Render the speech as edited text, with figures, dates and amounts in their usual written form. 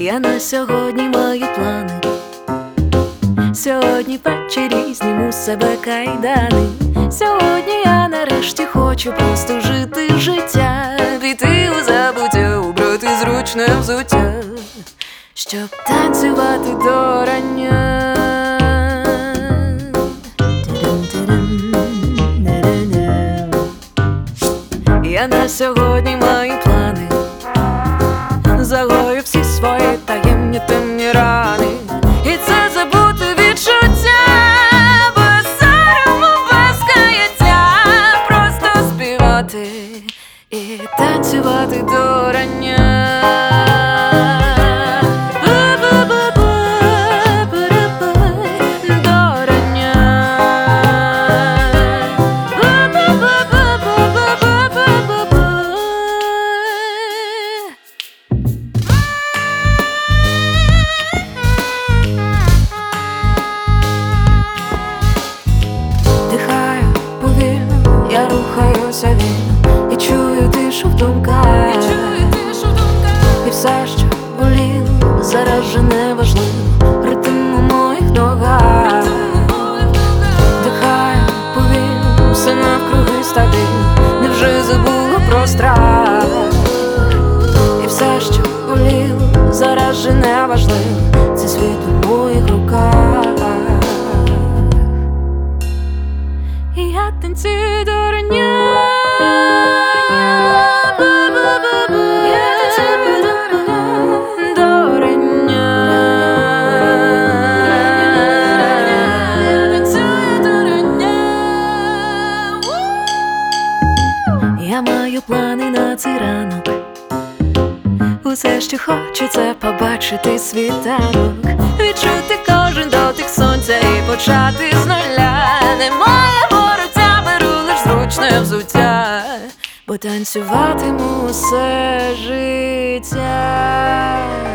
Я на сьогодні маю плани. Сьогодні ввечері зніму з себе кайдани. Сьогодні я нарешті хочу просто жити життя, піти у забуття, убрати зручне взуття, щоб танцювати до рання. Я на сьогодні маю плани, загою всі свої таємні темні рани. І це забути відчуття, без сорому, без каяття, просто співати і танцювати до рання. Я рухаюся вільно і чую тишу в думках, і все, що боліло, зараз же не важливо, ритм у моїх ногах. Дихаю повільно, все навкруги стабільно, невже забула про страх? І все, що боліло, зараз же не важливо, це світ у моїх руках. І я танцюю до рання. Я маю плани на цей ранок. Усе, що хочу, це побачити світанок, відчути кожен дотик сонця і почати з нуля. Немає вороття, беру лиш зручне взуття, бо танцюватиму усе життя.